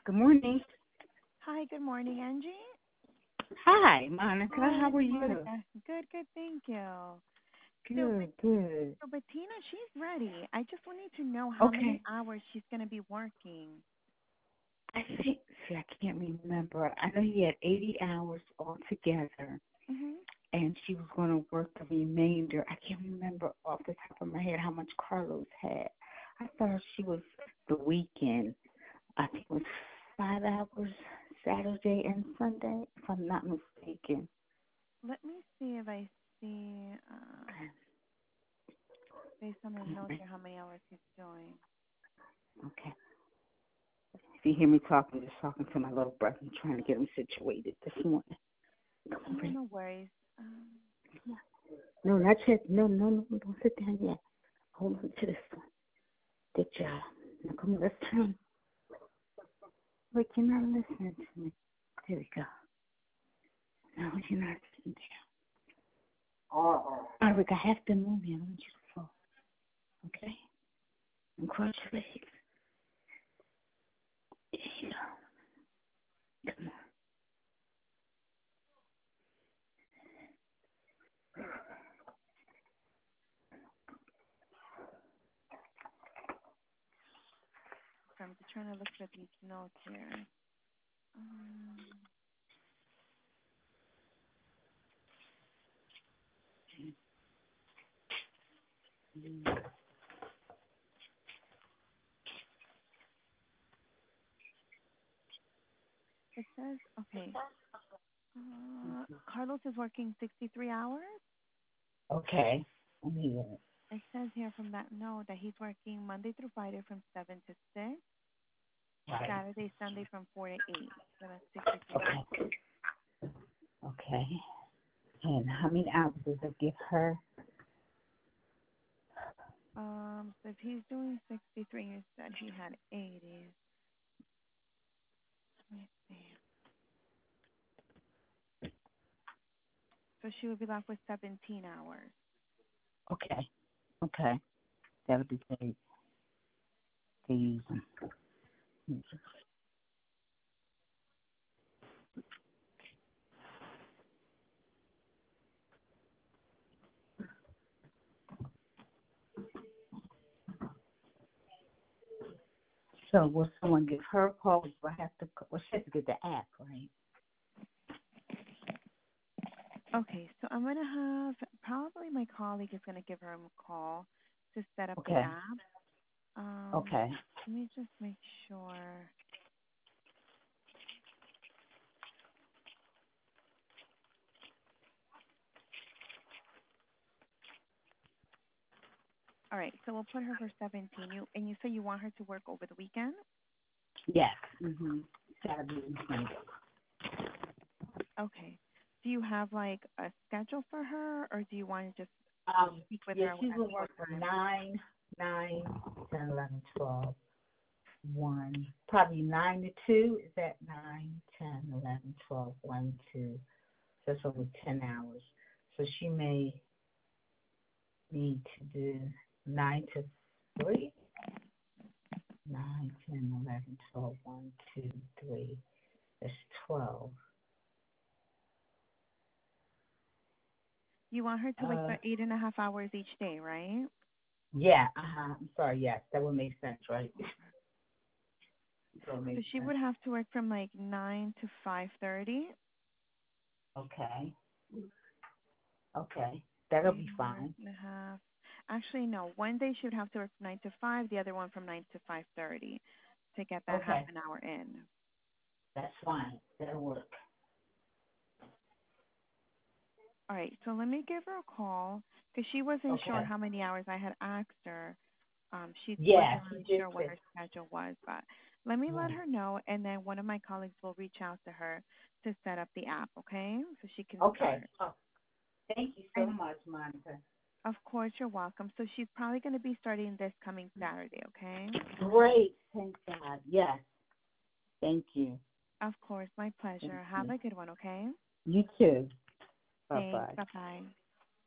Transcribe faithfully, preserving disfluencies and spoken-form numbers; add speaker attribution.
Speaker 1: Good morning.
Speaker 2: Hi, good morning, Angie.
Speaker 1: Hi, Monica.
Speaker 2: Hi,
Speaker 1: How are you?
Speaker 2: Monica. Good, good, thank you. So, but,
Speaker 1: Good, good.
Speaker 2: so Bettina, she's ready. I just wanted to know how many
Speaker 1: Okay.
Speaker 2: hours she's going to be working.
Speaker 1: I think, see, I can't remember. I know he had eighty hours altogether,
Speaker 2: Mhm.
Speaker 1: and she was going to work the remainder. I can't remember off the top of my head how much Carlos had. I thought she was the weekend. I think it was five hours Saturday and Sunday, if I'm not mistaken.
Speaker 2: Let me see if I see, uh, based on the notes
Speaker 1: Okay.
Speaker 2: here, how many hours he's doing.
Speaker 1: Okay. If you hear me talking, just talking to my little brother, I'm trying to get him situated this morning. Come on,
Speaker 2: No,
Speaker 1: Ray.
Speaker 2: no worries. Um,
Speaker 1: No, not yet. No, no, no, don't sit down yet. Hold on to this one. Good job. Now come on, let's turn. Wait, you're not listening to me. There we go. No, you're not sitting down. All right, Rick, I have to move you. I want you to fall. Okay? And cross your legs. There you go. Come on.
Speaker 2: so I'm just trying to look at these notes here. Um, it says, okay, uh, Carlos is working sixty-three hours.
Speaker 1: Okay. I'm here.
Speaker 2: It says here from that note that he's working Monday through Friday from seven to six,
Speaker 1: Right.
Speaker 2: Saturday, Sunday from four to eight. So that's sixty-three hours.
Speaker 1: Okay. Okay. And how many hours does it give her?
Speaker 2: Um, so if he's doing sixty-three, you said he had eighty. Let me see. So she would be left with seventeen hours.
Speaker 1: Okay. Okay. That'll be great to use them. So will someone give her a call? Or have to, well, she has to get the app, right?
Speaker 2: Okay, so I'm gonna have probably my colleague is gonna give her a call to set up the
Speaker 1: Okay.
Speaker 2: app. Um,
Speaker 1: Okay.
Speaker 2: let me just make sure. All right, so we'll put her for seventeen. You and you say you want her to work over the weekend?
Speaker 1: Yes. Mhm. Saturday and Sunday.
Speaker 2: Okay. Do you have like a schedule for her, or do you want to just
Speaker 1: Um.
Speaker 2: speak with
Speaker 1: Yeah,
Speaker 2: her
Speaker 1: she
Speaker 2: at
Speaker 1: will
Speaker 2: what
Speaker 1: work from
Speaker 2: time?
Speaker 1: nine, nine, ten, eleven, twelve, one. Probably nine to two. Is that nine, ten, eleven, twelve, one, two? So that's over ten hours. So she may need to do nine to three. Nine, ten, eleven, twelve, one, two, three. That's twelve.
Speaker 2: You want her to work
Speaker 1: Uh,
Speaker 2: the eight and a half hours each day, right?
Speaker 1: yeah, uh-huh. I'm sorry, yes, that would make sense, right? That would
Speaker 2: So
Speaker 1: make
Speaker 2: she
Speaker 1: sense.
Speaker 2: would have to work from like nine to five thirty.
Speaker 1: Okay, okay. That'll
Speaker 2: Eight
Speaker 1: be
Speaker 2: hours
Speaker 1: fine.
Speaker 2: and a half. Actually, no. One day she would have to work from nine to five. The other one from nine to five thirty, to get that half
Speaker 1: Okay,
Speaker 2: an hour in.
Speaker 1: that's fine. That'll work.
Speaker 2: All right. So let me give her a call because she wasn't sure
Speaker 1: Okay.
Speaker 2: how many hours I had asked her. Um, she
Speaker 1: Yeah,
Speaker 2: wasn't
Speaker 1: she
Speaker 2: really
Speaker 1: did
Speaker 2: sure what
Speaker 1: say.
Speaker 2: her schedule was, but let me let
Speaker 1: Right.
Speaker 2: her know, and then one of my colleagues will reach out to her to set up the app, okay? So she can
Speaker 1: Okay.
Speaker 2: start.
Speaker 1: Oh, thank you so
Speaker 2: And
Speaker 1: much, Monica.
Speaker 2: of course, you're welcome. So she's probably going to be starting this coming Saturday, okay?
Speaker 1: Great. Thank God. Yes. Thank you.
Speaker 2: Of course, my
Speaker 1: Thank
Speaker 2: pleasure. Have
Speaker 1: you.
Speaker 2: a good one, okay?
Speaker 1: You too. Bye
Speaker 2: Thanks.
Speaker 1: bye.
Speaker 2: Bye-bye.